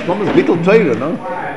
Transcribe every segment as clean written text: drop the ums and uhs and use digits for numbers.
Thomas Bittel Torah, no?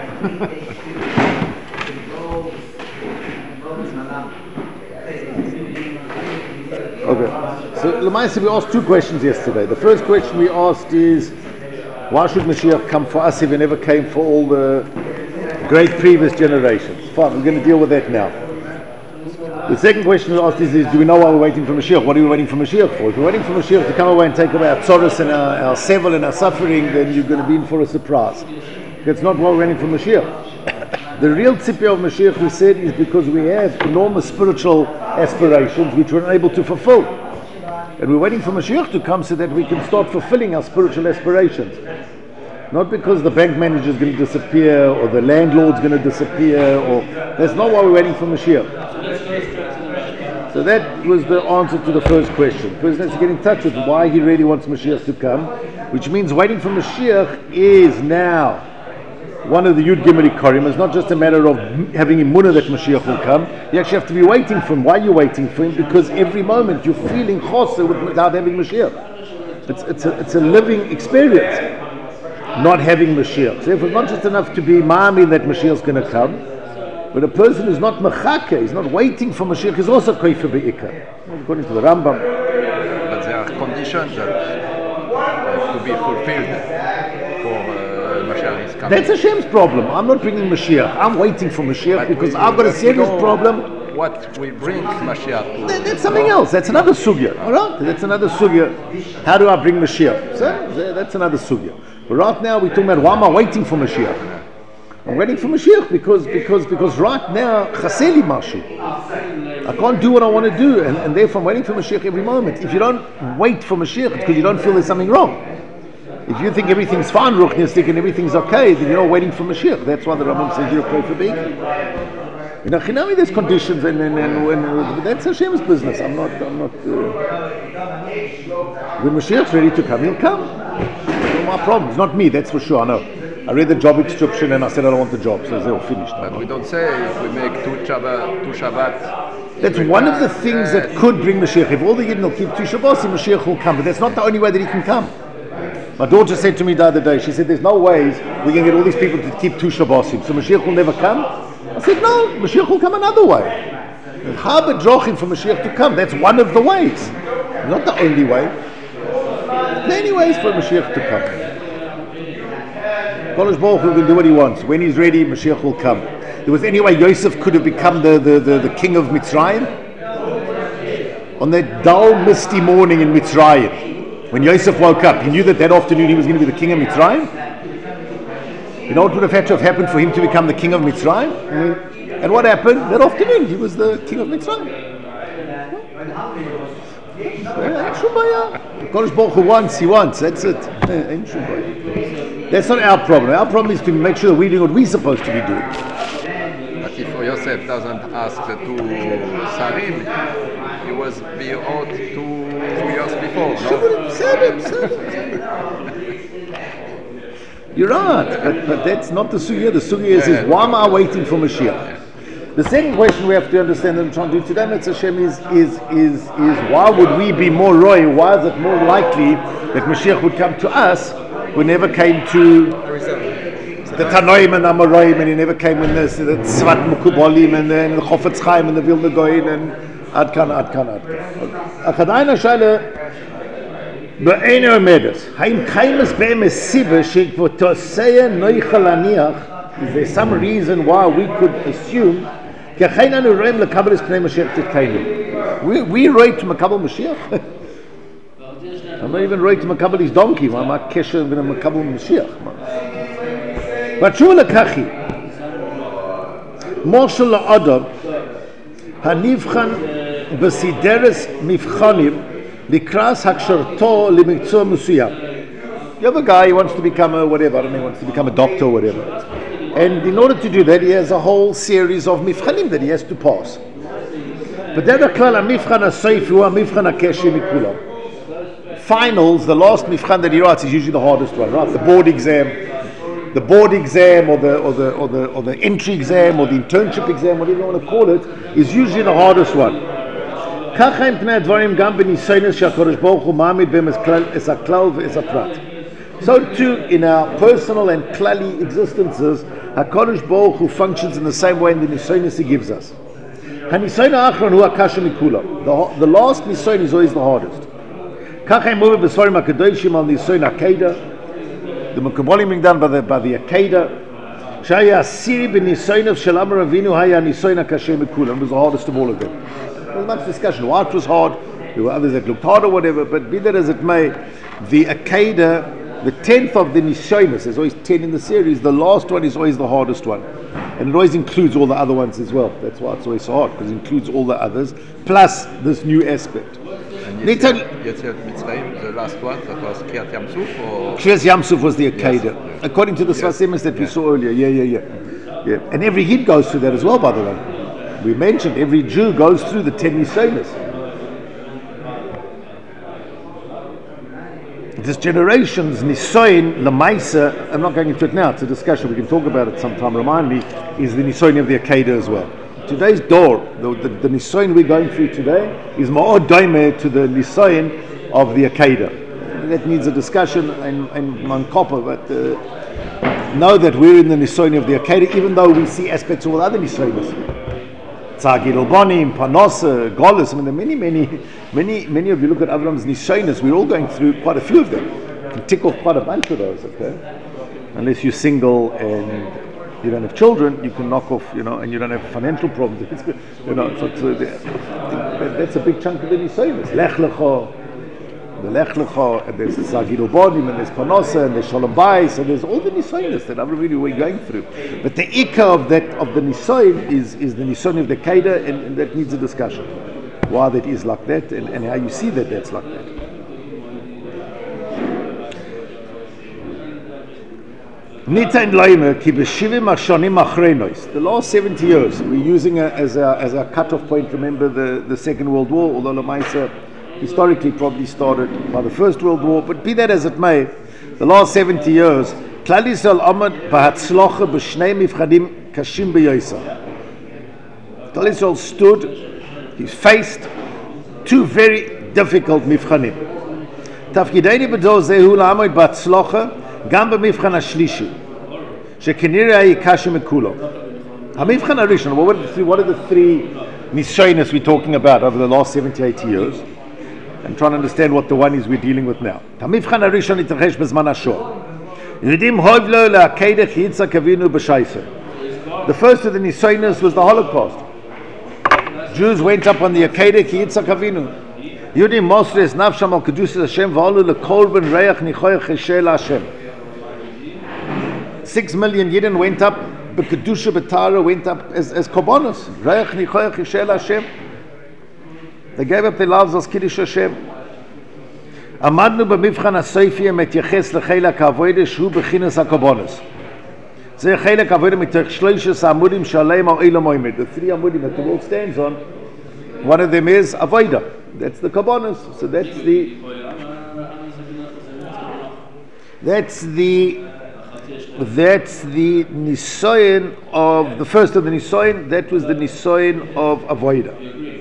Okay. So, Lamaisa, we asked two questions yesterday. The first question we asked is, why should Mashiach come for us if he never came for all the great previous generations? Fine, we're going to deal with that now. The second question we asked is do we know why we're waiting for Mashiach? What are we waiting for Mashiach for? If we're waiting for Mashiach to come away and take away our tzoros and our sevel and our suffering, then you're going to be in for a surprise. That's not why we're waiting for Mashiach. The real tzipya of Mashiach, we said, is because we have enormous spiritual aspirations which we're unable to fulfill. And we're waiting for Mashiach to come so that we can start fulfilling our spiritual aspirations. Not because the bank manager is going to disappear or the landlord's going to disappear, or that's not why we're waiting for Mashiach. So that was the answer to the first question. The person has to get in touch with why he really wants Mashiach to come, which means waiting for Mashiach is now one of the Yud Gimel Ikorim. It's not just a matter of having imunah that Mashiach will come. You actually have to be waiting for him. Why are you waiting for him? Because every moment you're feeling choser without having Mashiach. It's a living experience, not having Mashiach. So if it's not just enough to be ma'amin that Mashiach's going to come, but a person who's not mechake, he's not waiting for Mashiach, is also koifer be'ikar, according to the Rambam. But there are conditions that have to be fulfilled for Mashiach is coming. That's Hashem's problem. I'm not bringing Mashiach. I'm waiting for Mashiach but because I've got a serious problem. What will bring Mashiach to? That's something else. That's another sugya. All right? That's another sugya. How do I bring Mashiach? So that's another sugya. But right now we're talking about why am I waiting for Mashiach? I'm waiting for Mashiach because right now chaseli mashu. I can't do what I want to do, and therefore I'm waiting for Mashiach every moment. If you don't wait for Mashiach, it's because you don't feel there's something wrong. If you think everything's fine, ruchnistic, and everything's okay, then you're not waiting for Mashiach. That's why the Rambam says you're okay for being. You know, Chinami, there's conditions, and that's Hashem's business. I'm not. When Mashiach's ready to come, he'll come. It's not my problem. It's not me. That's for sure. I know. I read the job description and I said I don't want the job, so they're all finished. But we don't say if we make two Shabbat. That's one of the things that could bring Mashiach. If all the Yidden will keep two Shabbos, Mashiach will come. But that's not the only way that he can come. My daughter said to me the other day, she said, there's no ways we can get all these people to keep two Shabbosim, so Mashiach will never come. I said, no, Mashiach will come another way. Haba drochim for Mashiach to come. That's one of the ways. Not the only way. Many ways for Mashiach to come. Kodesh Baruch Hu will do what he wants. When he's ready, Mashiach will come. There was any way Yosef could have become the king of Mitzrayim? On that dull, misty morning in Mitzrayim, when Yosef woke up, he knew that afternoon he was going to be the king of Mitzrayim? You know what would have had to have happened for him to become the king of Mitzrayim? And what happened? That afternoon he was the king of Mitzrayim. Kodesh Baruch Hu wants, he wants, that's it. That's not our problem. Our problem is to make sure that we're doing what we're supposed to be doing. But if Yosef doesn't ask the two Sarim, he was out 2 years before, no? You're right, but that's not the sugya. The sugya is why am I waiting for Mashiach? The second question we have to understand that I'm trying to do today, Metz Hashem, is why would we be more royal? Why is it more likely that Mashiach would come to us who never came to the Tanoim and Amoraim, and he never came in the Tzvat Mukubalim and the Chofetz Chaim and the Vilna Goyin and Adkan. Achadayna Shaila Be'ena Omedes Haim Kaimes Be'emes Siva Shekvotoseya Noichal Aniach. Is there some reason why we could assume we rate to Makabal Mashiach? I'm not even right to Makabal his donkey. I'm not kesher with a Makabal Mashiach. But Shu Lakachi Moshel La'adam Hanivchan B'sideres Mivchanim Likras Haksharto Limiktzor Musuyam. You have a guy, he wants to become a whatever, I don't know, he wants to become a doctor or whatever. And in order to do that, he has a whole series of mifchanim that he has to pass. But then finals, the last mifchan that he writes is usually the hardest one, right? The board exam or the entry exam or the internship exam, whatever you want to call it, is usually the hardest one. So too in our personal and klali existences, HaKadosh Baruch Hu functions in the same way in the nisonos He gives us. HaNisoyin ha'achron hu hakasha mikula. The last nisoyin is always the hardest. Kach move b'sfarim hakadoshim al nisoyin hakeda. The Mekabolim being done by the Akeda. Shaya asiri b'nisoyin of Shalom Ravinu haya nisoyin hakasha mikula. It was the hardest of all of them. There was much discussion why it was hard. There were others that looked hard or whatever, but be that as it may, the Akeda, the 10th of the Nishonos, there's always 10 in the series, the last one is always the hardest one. And it always includes all the other ones as well. That's why it's always so hard, because it includes all the others, plus this new aspect. And Yetziat Mitzrayim, the last one, that was Kriyat Yamsuf, or? Kriyat Yamsuf was the Akeda. Yes. According to the Sfasemis that we saw earlier, yeah. And every Yid goes through that as well, by the way. We mentioned every Jew goes through the 10 Nishonos. This generation's Nisoyin, Lamaisa, I'm not going into it now, it's a discussion, we can talk about it sometime, remind me, is the Nisoyin of the Akeda as well. Today's door, the Nisoyin we're going through today, is Ma'od Doimeh to the Nisoyin of the Akeda. That needs a discussion and Mankoppa, but know that we're in the Nisoyin of the Akeda, even though we see aspects of all other Nisoyinos. Tzagil Obonim, Panosa, Golis. I mean, there are many of you look at Avram's Nishonos. We're all going through quite a few of them. You can tick off quite a bunch of those, okay? Unless you're single and you don't have children, you can knock off, and you don't have financial problems. That's a big chunk of the Nishonos. Lech Lecho, the Lech Lecho, and there's Tzagil Obonim, and there's Panosa, and there's Shalom Bayis, and there's all the Nishonos that Avram really were going through. But the Ikka of the Nisoyin is the Nisoyin of the Akeda, and that needs a discussion. Why that is like that, and how you see that that's like that. The last 70 years, we're using it as a cut-off point. Remember the Second World War, although Lamaisa historically probably started by the First World War, but be that as it may, the last 70 years, Klal Yisrael Amad b'hatzlocha b'shnei mivchanim kashim b'yosa. Klal Yisrael stood, he faced two very difficult mivchanim. Tafkideini b'dor zehu la'amad b'hatzlocha gam b'mivchan hashlishi, shekenirei kashim mekulo. HaMivchan HaRishon, what are the three Nishonos we're talking about over the last 70, 80 years? I'm trying to understand what the one is we're dealing with now. The first of the Nishonos was the Holocaust. Jews went up on the Akeda ki Yitzhak Avinu. Yudim Mosres Nafsham al Kedusha Hashem v'olu lekorban reach nichoyach cheshel Hashem. 6 million Yidden went up, but Kedusha B'Tara went up as korbanos. Reach nichoyach cheshel Hashem. They gave up their lives as Kiddush Hashem. Amadnu b'mivchan ha'soifiyah metyaches l'cheilak ha'avodah shu b'chinas ha'korbanos. Zeh cheilak ha'avodah mitach shloishes ha'amudim shaleim ha'olam ha'omed. The three amudim that the world stands on, one of them is avodah. That's the korbanos. So that's the nisoyin of the first of the nisoyin. That was the nisoyin of avodah.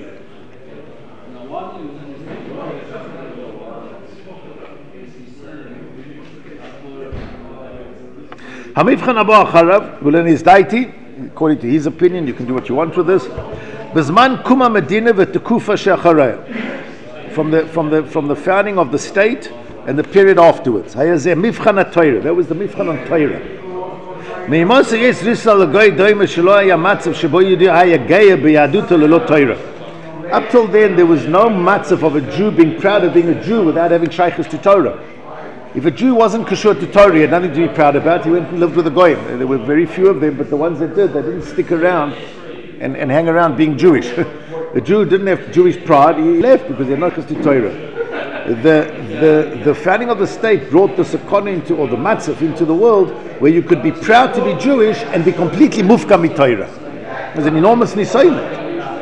Hamivchan Abba Acharav, Gulen is Daiti, according to his opinion, you can do what you want with this. Bezman Kuma Medina v'Tekufa she'acharaya, from the founding of the state and the period afterwards. Hayazeh Mivchan HaTorah, that was the Mivchan on Torah. Meimos yes Risal L'Goy Doime Shelo Haya Matzav Shebo Yehudi Haya Geya B'Yahaduto Lelo Torah. Up till then, there was no matzav of a Jew being proud of being a Jew without having shaykhus to Torah. If a Jew wasn't kashur to Torah, he had nothing to be proud about. He went and lived with a goyim. There were very few of them, but the ones that did, they didn't stick around and hang around being Jewish. The Jew didn't have Jewish pride. He left because he had no kashur to Torah. The founding of the state brought the sakana into, or the matzah into the world, where you could be proud to be Jewish and be completely mufka mit Torah. It was an enormous nisayon.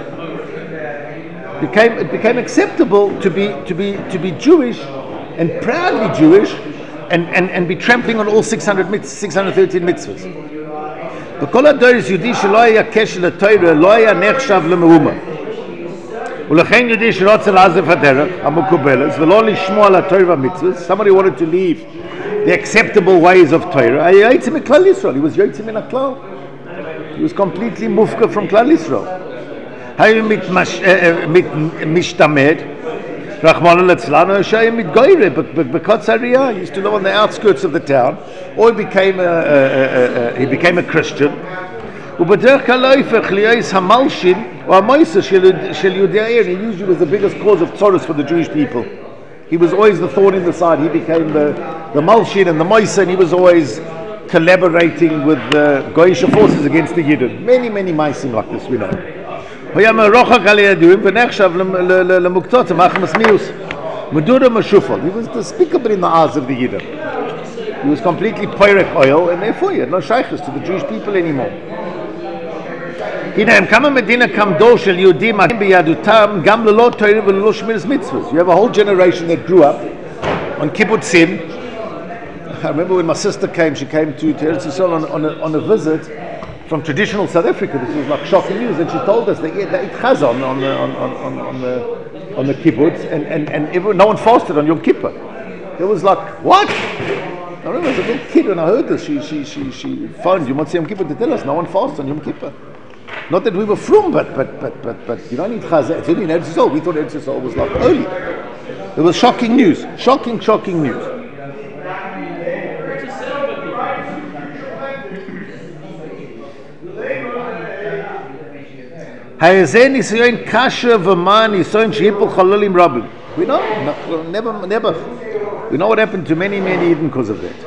It became acceptable to be Jewish and proudly Jewish and be trampling on all 613 mitzvahs. וכל הדור יהודי שלא היה קשר לתורה לא היה נחשב למאומה. ולכן יהודי שרוצה לעזוב הדרך המקובלת ולא לשמוע על התורה והמצוות, somebody wanted to leave the acceptable ways of Torah. He was Yotzim in a Klal. He was completely mufka from Klal Yisrael. Mit Mishtamed, Rahman al-Etzlano, mit Goyre, but Bekotzaria, he used to live on the outskirts of the town, or he became a Christian. ובדרך כלל להפך להיות המלשין או המויסה של יהודי העיר. He usually was the biggest cause of tzoros for the Jewish people. He was always the thorn in the side. He became the malshin and the moisa, and he was always collaborating with the Goyish forces against the Yidden. Many maisim like this, we know. He was despicable in the eyes of the Yidden. He was completely pyrrhic oil, and therefore he had no shaykhs to the Jewish people anymore. You have a whole generation that grew up on kibbutzim. I remember when my sister came, she came to Eretz Yisrael on a visit from traditional South Africa. This was like shocking news, and she told us they eat chazan on the kibbutz, and no one fasted on Yom Kippur. It was like, what? I remember as a little kid when I heard this, she phoned Yom Kippur to tell us no one fasts on Yom Kippur. Not that we were from, but you don't need chazan. It's only in Eretz Yisrael. We thought Eretz Yisrael was like holy. It was shocking news. Shocking news. We know, never. We know what happened to many Eden because of that.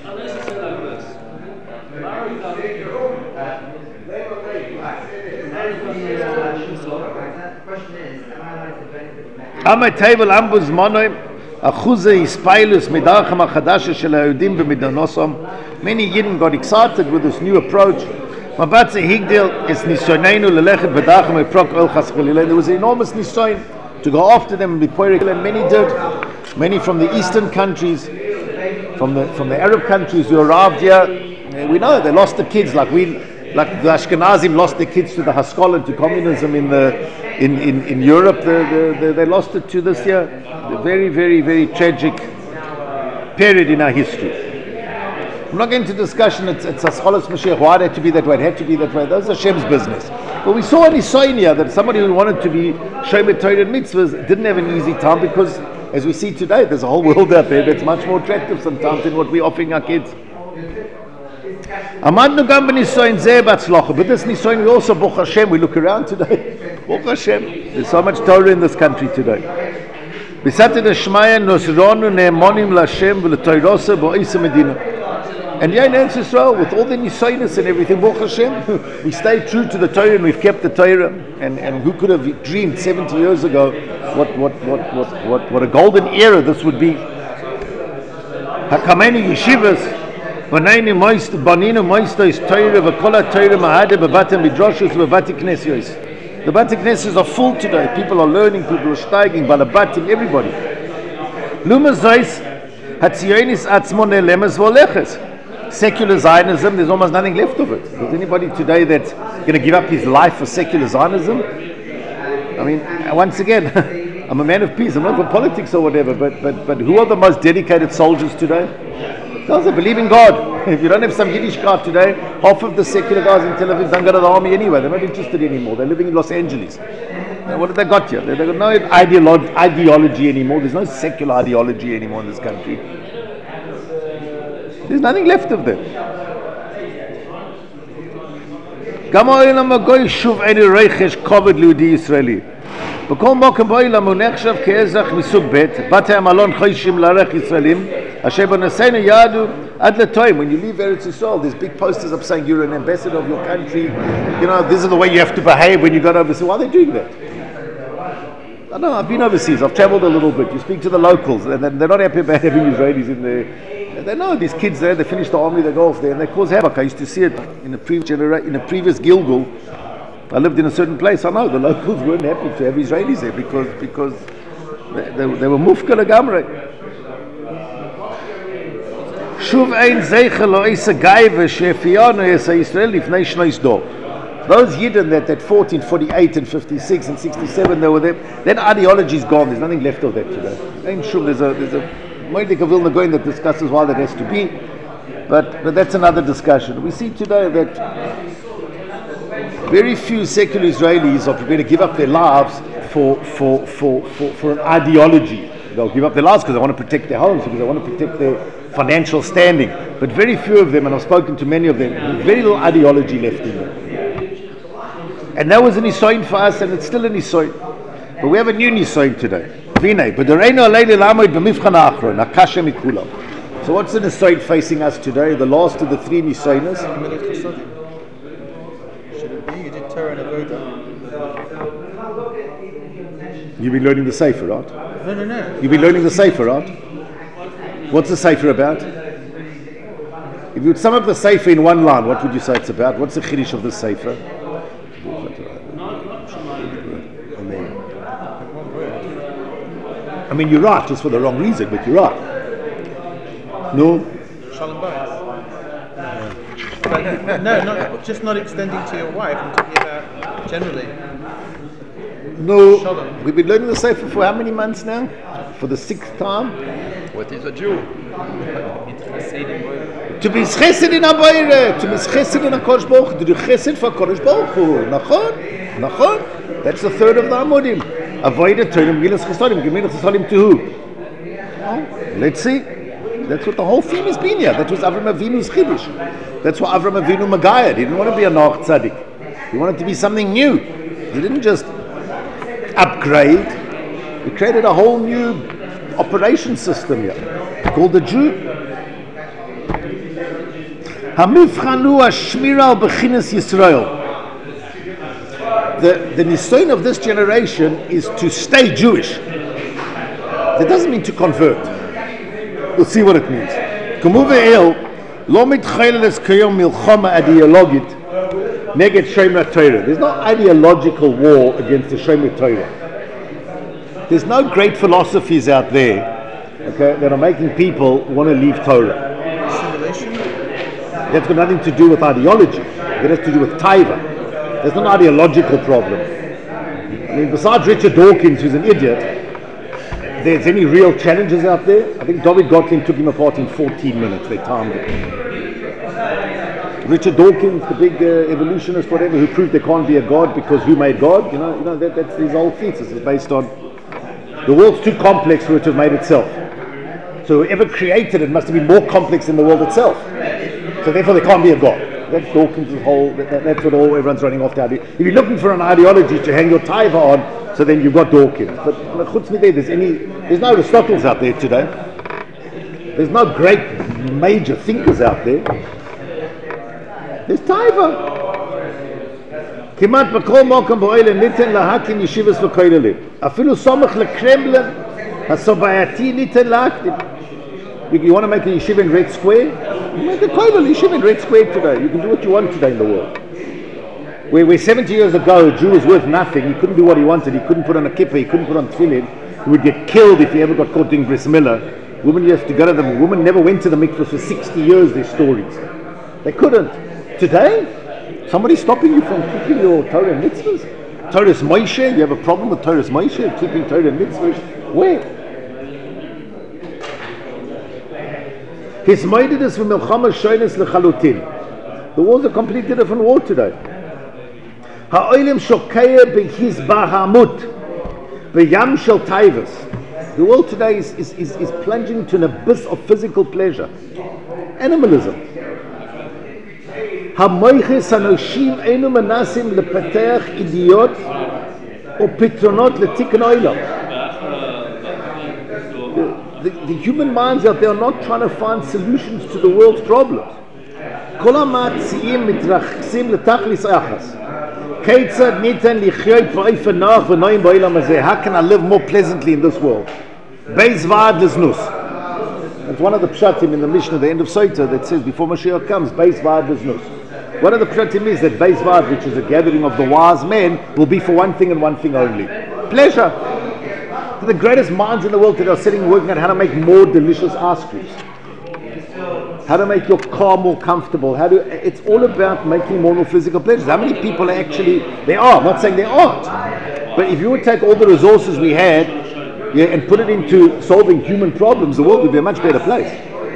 Many Yidden got excited with this new approach. There was an enormous nisayon to go after them and be poirik, and many did. Many from the eastern countries, from the Arab countries who arrived here. We know they lost the kids like the Ashkenazim lost their kids to the Haskalah, to communism in Europe. They lost it to this year. A very tragic period in our history. I'm not going into discussion. It's Haskalas Mashiach. Why it had to be that way? It had to be that way. That's Hashem's business. But we saw in Nisonia that somebody who wanted to be Shomer Torah and mitzvahs didn't have an easy time, because, as we see today, there's a whole world out there that's much more attractive sometimes than what we're offering our kids. But this Nisoyin, we also, Baruch Hashem, we look around today. Baruch Hashem, there's so much Torah in this country today. And yeah, in Eretz Yisrael, with all the Nisoyinus and everything, Baruch Hashem, we stay true to the Torah and we've kept the Torah. And who could have dreamed 70 years ago what a golden era this would be? Hakameni yeshivas, v'neini moist, baninu moistos Torah, v'kola Torah mahade b'batem midrashos v'bati knesios. The bati knesios are full today. People are learning, people are steiging, balabatim, everybody. Luma zois hatzionis atzmon elemes v'oleches. Secular Zionism, there's almost nothing left of it. Is anybody today that's going to give up his life for secular Zionism? I mean, once again, I'm a man of peace. I'm not for politics or whatever, but who are the most dedicated soldiers today? Those that believe in God. If you don't have some Yiddish guy today, half of the secular guys in Tel Aviv don't go to the army anyway. They're not interested anymore. They're living in Los Angeles. What have they got here? They've got no ideology anymore. There's no secular ideology anymore in this country. There's nothing left of them. בכל מקום בעולם הוא נחשב כאזרח מסוג ב' בתי המלון חוישים לארח ישראלים אשר בנסינו יעדו עד לתוים. When you leave Eretz Yisrael, there's big posters up saying you're an ambassador of your country. You know, this is the way you have to behave when you go overseas. Why are they doing that? I know, I've been overseas, I've traveled a little bit. You speak to the locals and they're not happy about having Israelis in there. They know these kids there, they finish the army, they go off there and they cause havoc. I used to see it in a previous Gilgul. I lived in a certain place. I know the locals weren't happy to have Israelis there because they were mufka legamrei. Shuv ein zeicher lo isa gaiva shefiano yesa Yisrael lifnei shnois dor. Those Yidden that fought in 48 and 56 and 67, they were there. That ideology is gone. There's nothing left of that today. Ain't sure. There's a Moedik of Vilna Gaon that discusses why that has to be, but that's another discussion. We see today that very few secular Israelis are prepared to give up their lives for an ideology. They'll give up their lives because they want to protect their homes, because they want to protect their financial standing. But very few of them, and I've spoken to many of them, have very little ideology left in them. And that was an Nisoin for us, and it's still a Nisoin. But we have a new Nisoin today. Vinay, but so what's the Nisoin facing us today? The last of the three Nisoinas? Should it be? You did Torah and Avoda. You've been learning the Sefer, right? No. You've been learning the Sefer, right? What's the Sefer about? If you would sum up the Sefer in one line, what would you say it's about? What's the Chiddush of the Sefer? I mean, you're right, just for the wrong reason, but you're right. No? Shalom Bayis. No, not extending to your wife. I'm talking about generally. No. Shalom. We've been learning the Sefer for how many months now? For the 6th time? What is a Jew? To be chesed in Aboire, to be chesed in HaKodesh Baruch Hu, to do chesed for HaKodesh Baruch Hu. Nachon? That's the third of the Amodim. Avoid it, turn him, Gilas Chesadim, give me the Chesadim to who? Let's see. That's what the whole theme has been here. That was Avram Avinu's Chiddush. That's what Avram Avinu Magayad. He didn't want to be a Noach Tzaddik. He wanted to be something new. He didn't just upgrade. He created a whole new operation system here called the Jew. Hamivchanu Ashmira al Bechinas Yisrael. The nisoin of this generation is to stay Jewish. That doesn't mean to convert. We'll see what it means. There's no ideological war against the Shomer Torah. There's no great philosophies out there, okay, that are making people want to leave Torah. Assimilation? That's got nothing to do with ideology. That has to do with taiva. There's no ideological problem. I mean, besides Richard Dawkins, who's an idiot, there's any real challenges out there? I think David Gottlieb took him apart in 14 minutes. They timed it. Richard Dawkins, the big evolutionist, whatever, who proved there can't be a God because who made God? You know, that's his whole thesis. Is based on the world's too complex for it to have made itself. So whoever created it must have been more complex than the world itself. So therefore, there can't be a God. That's Dawkins' whole. That's what everyone's running off to. If you're looking for an ideology to hang your taiva on, so then you've got Dawkins. But there's no Aristotles out there today. There's no great major thinkers out there. There's taiva. כמעט בכל מקום באוהל ניתן להקים ישיבות וכוללים. אפילו סמוך לקרמלין הסובייתי ניתן להקים. You want to make a yeshiva in Red Square? You make a kollel yeshiva in Red Square today. You can do what you want today in the world. Where 70 years ago a Jew was worth nothing, he couldn't do what he wanted, he couldn't put on a kippah, he couldn't put on tefillin, he would get killed if he ever got caught doing bris milah. Women used to go to them, women never went to the mikvah for 60 years, their stories. They couldn't. Today, somebody's stopping you from keeping your Torah and mitzvahs? Torah's Moshe, you have a problem with Torah's Moshe, keeping Torah and mitzvahs? Where? His moedidus v'milchama shoynes lechalutin. The war's a completely different war today. Ha'olim shokeya b'his bahamut v'yam shel taivas. The world today is plunging to an abyss of physical pleasure. Animalism. Ha'moiches ha'noshim einu manasim lepateach idiot or pitronot letikon oilam. The human minds out there are not trying to find solutions to the world's problems. How can I live more pleasantly in this world? That's one of the pshatim in the Mishnah, the end of Sotah, that says before Mashiach comes, Beis Vad Leznus. One of the pshatim is that Beis Vad, which is a gathering of the wise men, will be for one thing and one thing only: pleasure. The greatest minds in the world today are sitting working on how to make more delicious ice creams, how to make your car more comfortable, it's all about making more physical pleasures. How many people are actually, I'm not saying they aren't, but if you would take all the resources we had yeah, and put it into solving human problems, the world would be a much better place.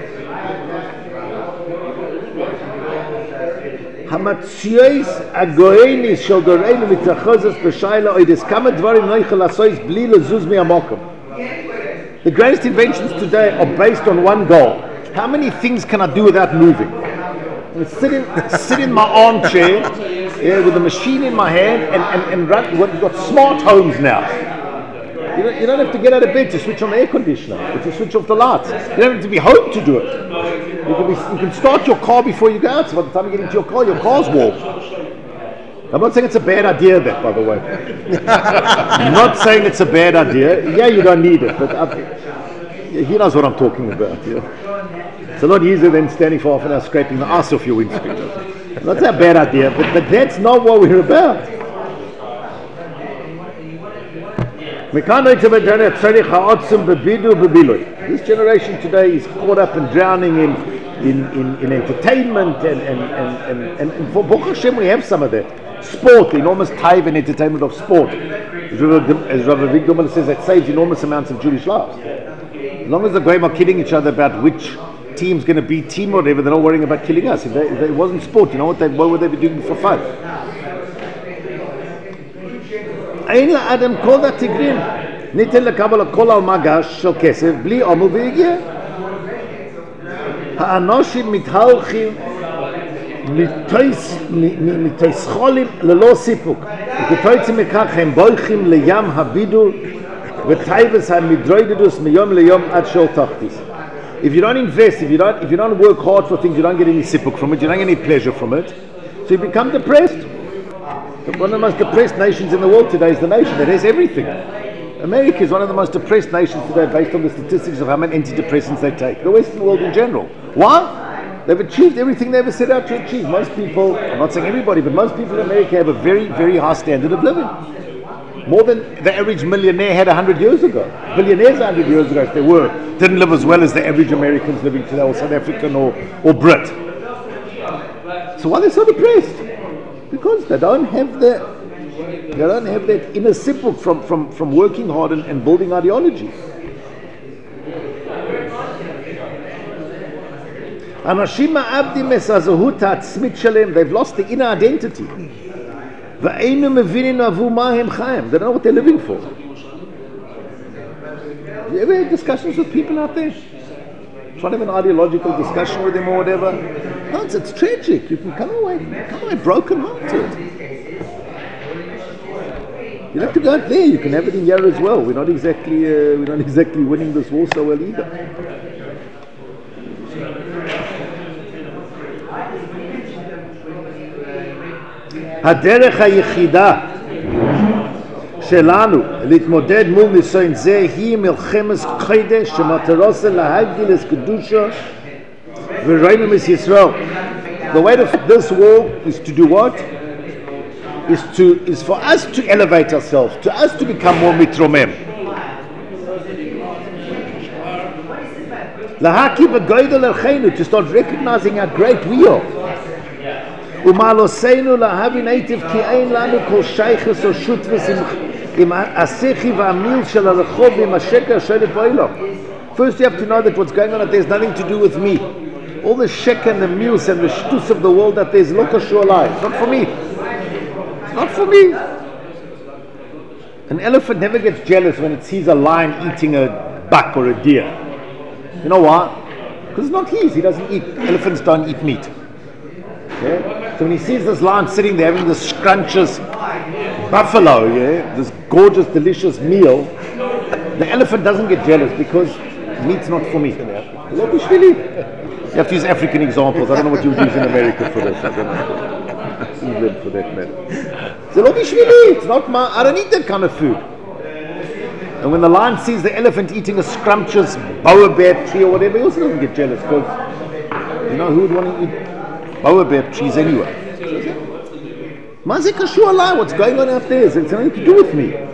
Hamatzios agoenis shel doreinu mitachazos b'shayla oides kama dvarim noichel asois bli lezuz mi'amokom. The greatest inventions today are based on one goal. How many things can I do without moving? Sit in my armchair, yeah, with a machine in my hand and run. We've got smart homes now. You don't have to get out of bed to switch on the air conditioner or to switch off the lights. You don't have to be home to do it. You can start your car before you go out. So by the time you get into your car's warm. I'm not saying it's a bad idea, that, by the way. I'm not saying it's a bad idea. Yeah, you don't need it, but he knows what I'm talking about. Yeah. It's a lot easier than standing for half an hour scraping the ass off your windscreen. That's a bad idea, but that's not what we're about. This generation today is caught up and drowning in entertainment and for Baruch Hashem we have some of that. Sport, the enormous taiva and entertainment of sport. As Rav Avigdor says, that saves enormous amounts of Jewish lives. As long as the Goyim are kidding each other about which team's going to beat team or whatever, they're not worrying about killing us. If it wasn't sport, you know what would they be doing for fun? Ein la'adam kol ha'tigrin nitel lekabel kol al-magash shel kesef bli omel v'yigia. Ha'anoshim mithalchim מitois cholim lelo sipuk. וכתוצאה מכך הם בולכים לים הבידור וטייבס המדרוידדוס מיום ליום עד שאול תחתיס. If you don't invest, if you don't work hard for things, you don't get any sipuk from it, you don't get any pleasure from it, so you become depressed. One of the most depressed nations in the world today is the nation that has everything. America is one of the most depressed nations today based on the statistics of how many antidepressants they take. The Western world in general. Why? They've achieved everything they ever set out to achieve. Most people, I'm not saying everybody, but most people in America have a very, very high standard of living. More than the average millionaire had 100 years ago. Billionaires 100 years ago, if they were, didn't live as well as the average Americans living today, or South African or Brit. So why are they so depressed? Because they don't have that inner sipuk from working hard and building ideology. They've lost the inner identity. They don't know what they're living for. You ever had discussions with people out there? Try to have an ideological discussion with them or whatever. No, it's tragic. You can come away broken-hearted. You have to go out there. You can have it in here as well. We're not exactly winning this war so well either. הדרך היחידה שלנו להתמודד מול ניסיון זה היא מלחמת קודש שמטרתה להגדיל את קדושה ורוממות ישראל. The way to fight this war is to do what? Is for us to elevate ourselves, to us to become more mitromem. Lahaki b'goydel elcheinu, to start recognizing how great we are. ומעלוסינו להבין היטב כי אין לנו כל שייכס או שותפס עם השכי והמיל של הרחוב ועם השקר שולט בעולם. First you have to know that what's going on out there has nothing to do with me. All the sheker and the muse and the shtus of the world that there is lo kashur alai. It's not for me. It's not for me. An elephant never gets jealous when it sees a lion eating a buck or a deer. You know why? Because it's not his. He doesn't eat. Elephants don't eat meat. Yeah? So when he sees this lion sitting there having this scrumptious buffalo, yeah, this gorgeous, delicious meal, the elephant doesn't get jealous because meat's not for me. You have to use African examples. I don't know what you would use in America for this. I don't know. England for that matter. It's not my, I don't eat that kind of food. And when the lion sees the elephant eating a scrumptious baobab tree or whatever, he also doesn't get jealous because, you know, who would want to eat baobab trees anyway? Mazik Kashu Allah, what's going on out there? It's nothing to do with me.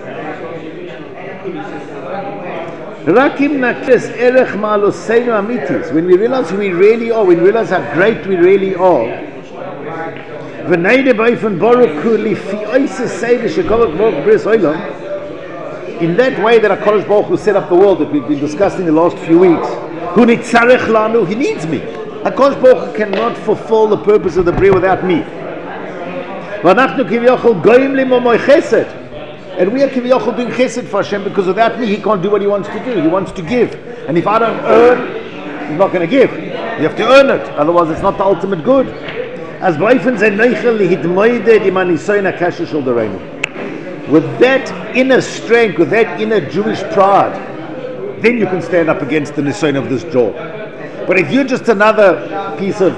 When we realize who we really are, when we realize how great we really are, in that way that HaKadosh Baruch Hu set up the world that we've been discussing the last few weeks, Hu nitzarech lanu, he needs me. HaKadosh Baruch Hu cannot fulfill the purpose of the Bria without me. V'anachnu kivyochel goyim limomoy chesed. And we are kivyochel doing chesed for Hashem because without me he can't do what he wants to do. He wants to give. And if I don't earn, he's not going to give. You have to earn it. Otherwise it's not the ultimate good. As bleifen ze neichel lihidmoide di manisoin akasha shel dereinu. With that inner strength, with that inner Jewish pride, then you can stand up against the nisoin of this jaw. But if you're just another piece of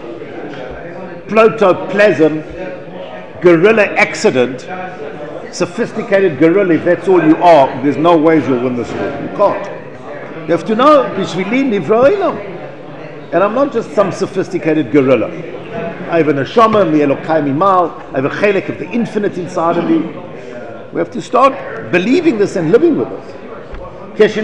protoplasm, guerrilla accident, sophisticated guerrilla, if that's all you are, there's no ways you'll win this war. You can't. You have to know, Bishvili Nivra Olam. And I'm not just some sophisticated guerrilla. I have a neshama, mi Elokai mimal, I have a chelek of the infinite inside of me. We have to start believing this and living with it. If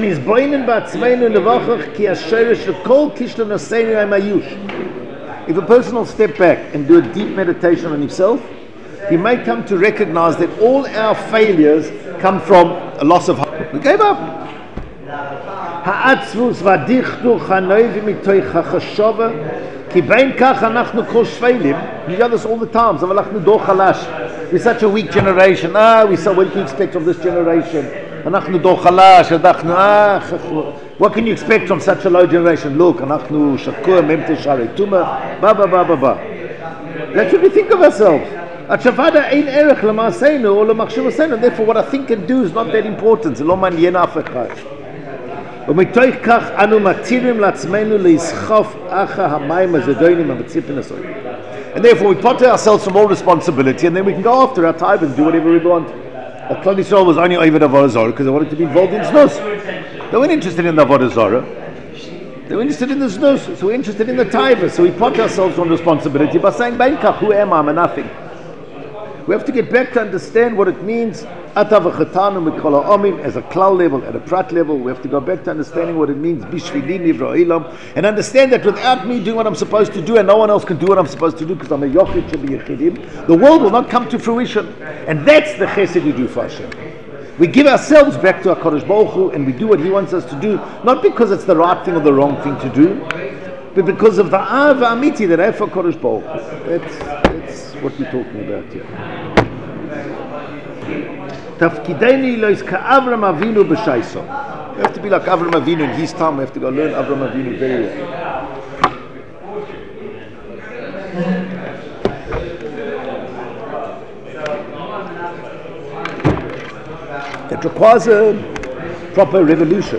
a person will step back and do a deep meditation on himself, he may come to recognize that all our failures come from a loss of hope. We gave up. You hear this all the time. We're such a weak generation. What do you expect from this generation? What can you expect from such a low generation? Look, that's what we think of ourselves. Therefore what I think and do is not that important. And therefore we put ourselves from all responsibility, and then we can go after our tithe and do whatever we want. Klal Yisrael was only over the Avodah Zarah because they wanted to be involved in Znus. They weren't interested in the Avodah Zarah. They were interested in the Znus. So we're interested in the tithe. So we put ourselves from responsibility by saying, Beinkach, who am I? I'm a nothing. We have to get back to understand what it means as a klal level, at a prat level. We have to go back to understanding what it means and understand that without me doing what I'm supposed to do, and no one else can do what I'm supposed to do because I'm a yochid to be yechidim, the world will not come to fruition. And that's the chesed we do for Hashem. We give ourselves back to HaKadosh Baruch Hu and we do what He wants us to do, not because it's the right thing or the wrong thing to do, but because of the Ahava Amiti that I have for HaKadosh Baruch Hu. That's what we're talking about here. Tafkideini lois ka'Avram Avinu b'shaiso. We have to be like Avram Avinu in his time. We have to go learn Avram Avinu very well. It requires a proper revolution.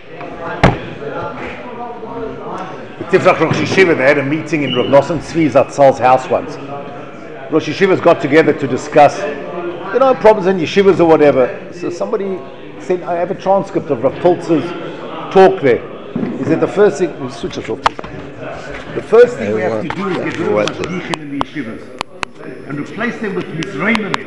With Tifrach Rosh Yeshiva, they had a meeting in Rav Nosson Tzvi Zatzal's house once. Rosh Yeshivas got together to discuss problems in yeshivas or whatever. So somebody said, I have a transcript of Rav Piltz's talk there. He said the first thing, we'll switch us off. The first thing we have to do is get rid of the in the yeshivas and replace them with Mizraim